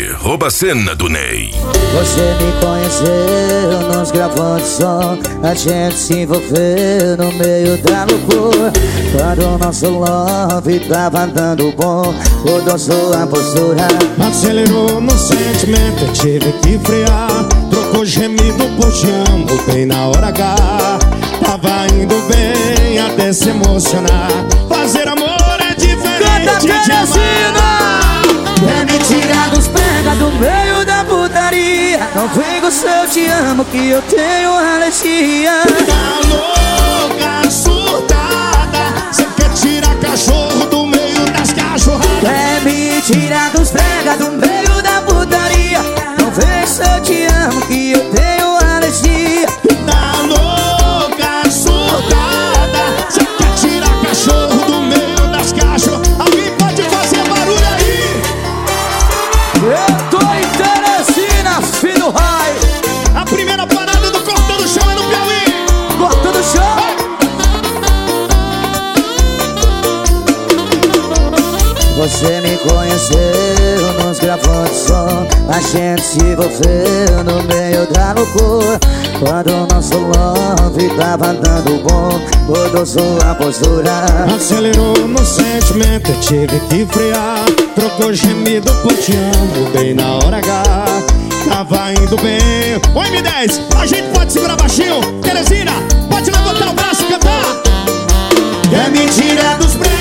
rouba a cena do Ney. Você me conheceu nos gravando som, a gente se envolveu no meio da loucura. Quando o nosso love tava dando bom, mudou sua postura. Acelerou no sentimento, eu tive que frear. Trocou gemido por te amo bem na hora H. Tava indo bem até se emocionar. Fazer amor é diferente de amar. É mentira dos pega do meio da putaria. Não vem com seu te amo que eu tenho alergia. Tá louca, surtada, cê quer tirar cachorro do meio das cachorradas. É mentira dos pega do meio da putaria. Não vem com seu te amo que eu tenho alergia. Tá louca, surtada, cê quer tirar cachorro do meio das cachorradas. Alguém pode fazer barulho aí? Eu tô em Teresina, filho do raio. A primeira parada do Cortando Chão é no Piauí. Cortando chão. Você me conheceu nos gravando som, a gente se envolveu no meio da loucura. Quando o nosso love tava dando bom, mudou sua postura. Acelerou no sentimento, eu tive que frear. Trocou gemido por te amo bem na hora H. Tava indo bem. Ô M10, a gente pode segurar baixinho. Teresina, pode levantar o braço e cantar. É mentira dos preços.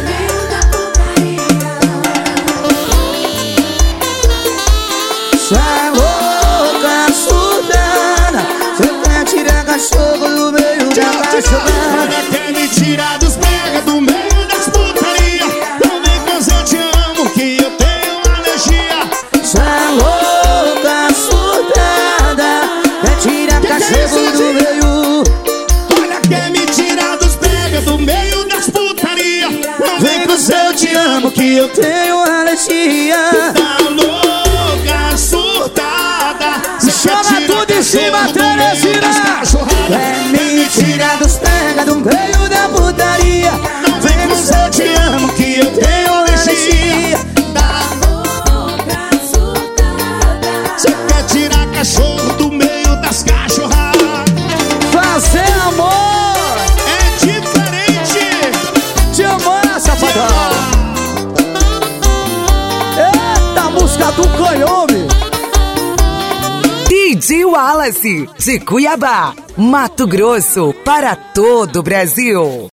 Cê é louca, surdana, cê quer tirar cachorro do meio da cachorrada. Quer me tirar dos pega do meio das putaria. Não vem com eu te amo que eu tenho alergia. Cê é louca, surdana, quer tirar cachorro do meio. Olha, quer me tirar dos pega do meio das putaria. Não Vem com eu te amo que eu tenho alergia. Tá louca, surtada, Chama tudo em cima, Teresina. É mentira dos pega do meio da putaria. Vem com eu te amo que eu tenho alergia. Tá louca, surtada, cê quer tirar cachorro do meio das cachorradas. Fazer amor É diferente de amor, safadão. Eita, música do Canhome. DJ Wallace, de Cuiabá, Mato Grosso, para todo o Brasil.